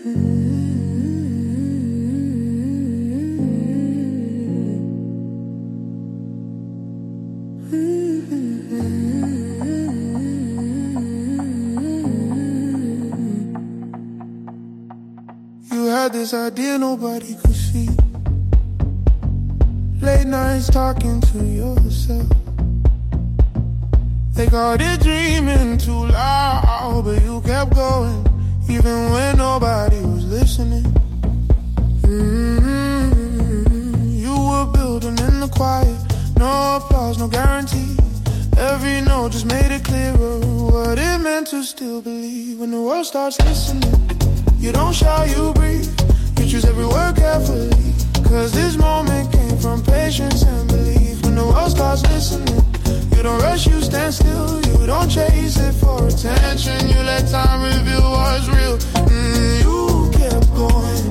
This idea nobody could see. Late nights talking to yourself. They called it dreaming too loud, but you kept going, even when nobody was listening. You were building in the quiet, no applause, no guarantee. Every note just made it clearer what it meant to still believe. When the world starts listening, you don't shout, you breathe. You choose every word carefully, cause this moment came from patience and belief. When the world starts listening, you don't rush, you stand still. You don't chase it for attention. You let time reveal what's real. You kept going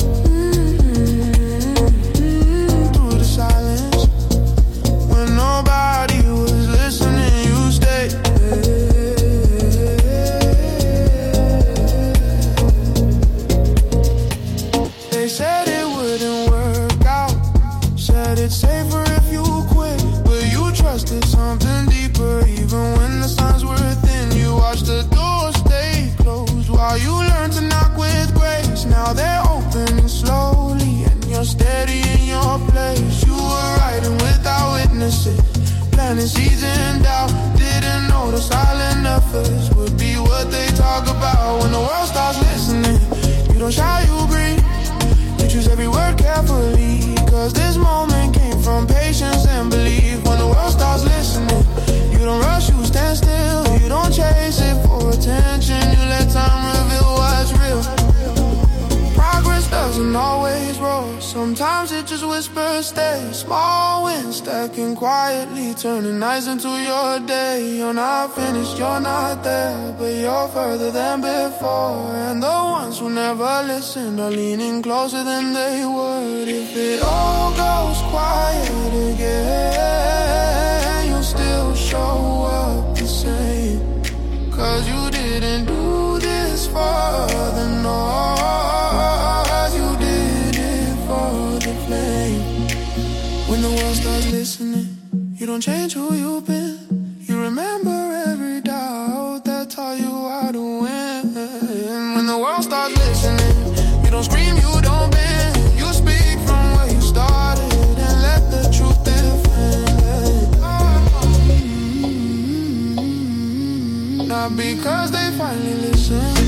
through the silence. When nobody was listening, you stayed. They said it wouldn't work out, said it's safer if you quit, but you trusted something deeper. Even when the signs were thin, you watched the door stay closed while you learned to knock with grace. Now they're opening slowly and you're steady in your place. You were writing without witnesses, planting seeds in doubt. Didn't know the silent efforts would be what they talk about. When the world starts listening, you don't shout, you breathe. You choose every word carefully, cause this moment came from patience and belief. When the world starts listening, you don't rush, you stand still. You don't chase it for attention. You let time reveal what's real. Progress doesn't always roar, sometimes it just whispers stay. Small wins stacking quietly, turning nights into your day. You're not finished, you're not there, but you're further than before. And the ones who never listened are leaning closer than they would. If it all goes quiet again, you'll still show up the same, cause you didn't do this for the noise, you did it for the flame. When the world starts listening, you don't change who you've been. You remember every doubt that taught you how to win. When the world starts listening, you don't scream, you don't bend. You speak from where you started and let the truth defend. Not because they finally listen,